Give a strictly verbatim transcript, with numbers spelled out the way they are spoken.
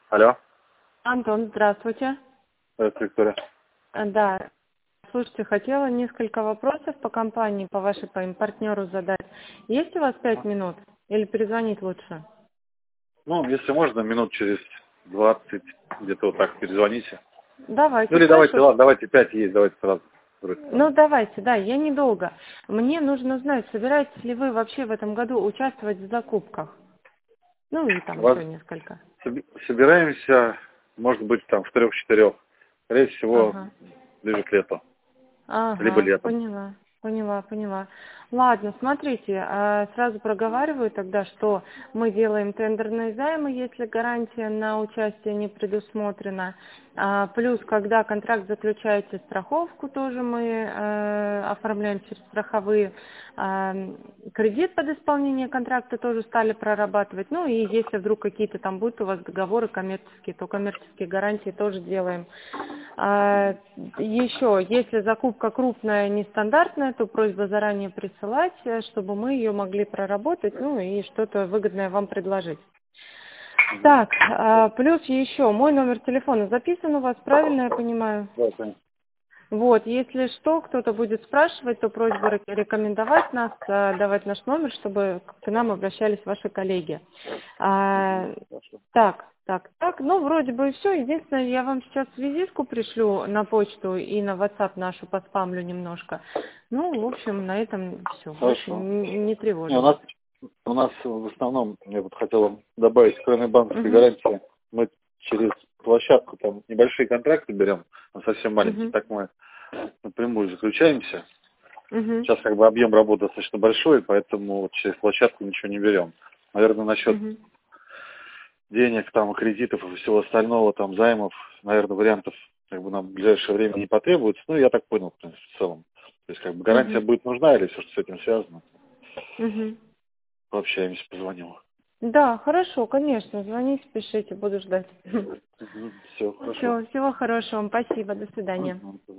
Алло. Антон, здравствуйте. Это Виктория. Э, Да, слушайте, хотела несколько вопросов по компании, по вашей, по им партнеру задать. Есть у вас пять минут? Или перезвонить лучше? Ну, если можно, минут через двадцать, где-то вот так перезвоните. Ну Давайте, или давайте, хорошо. ладно, давайте пять есть, давайте сразу. Ну, давайте, да, я недолго. Мне нужно знать, собираетесь ли вы вообще в этом году участвовать в закупках? Ну, и там Вас еще несколько. соби- собираемся, может быть, там в трех-четырех. Скорее всего, Ага. ближе к лету. Либо Ага, летом. поняла, поняла, поняла. Ладно, смотрите, а, сразу проговариваю тогда, что мы делаем тендерные займы, если гарантия на участие не предусмотрена. А, Плюс, когда контракт заключаете, страховку тоже мы э, оформляем через страховые. А, Кредит под исполнение контракта тоже стали прорабатывать. Ну и если вдруг какие-то там будут у вас договоры коммерческие, то коммерческие гарантии тоже делаем. А, еще, если закупка крупная, нестандартная, то просьба заранее присылать, э, чтобы мы ее могли проработать, ну и что-то выгодное вам предложить. Так, а, плюс еще, мой номер телефона записан у вас, правильно я понимаю? Да, конечно. Вот, если что, кто-то будет спрашивать, то просьба ре- рекомендовать нас, а, давать наш номер, чтобы к нам обращались ваши коллеги. А, Хорошо. так, так, так, ну, вроде бы и все. Единственное, я вам сейчас визитку пришлю на почту и на WhatsApp нашу поспамлю немножко. Ну, в общем, на этом все. Больше Хорошо. не, не Не, у тревожим вас. нас у нас в основном, я вот хотел добавить, кроме банковской Угу, гарантии, мы через площадку там небольшие контракты берем, но совсем маленькие, угу, так мы напрямую заключаемся. угу, Сейчас как бы объем работы достаточно большой, поэтому вот через площадку ничего не берем. Наверное, насчет угу, денег, там, кредитов и всего остального, там, займов, наверное, вариантов как бы нам в ближайшее время не потребуется. Ну, я так понял, в принципе, в целом. То есть, как бы, гарантия угу, будет нужна или все, что с этим связано. угу. Пообщаемся, позвоним. Да, хорошо, конечно. Звоните, пишите, буду ждать. Все, хорошо. Все, всего хорошего вам. Спасибо. До свидания. Мгм.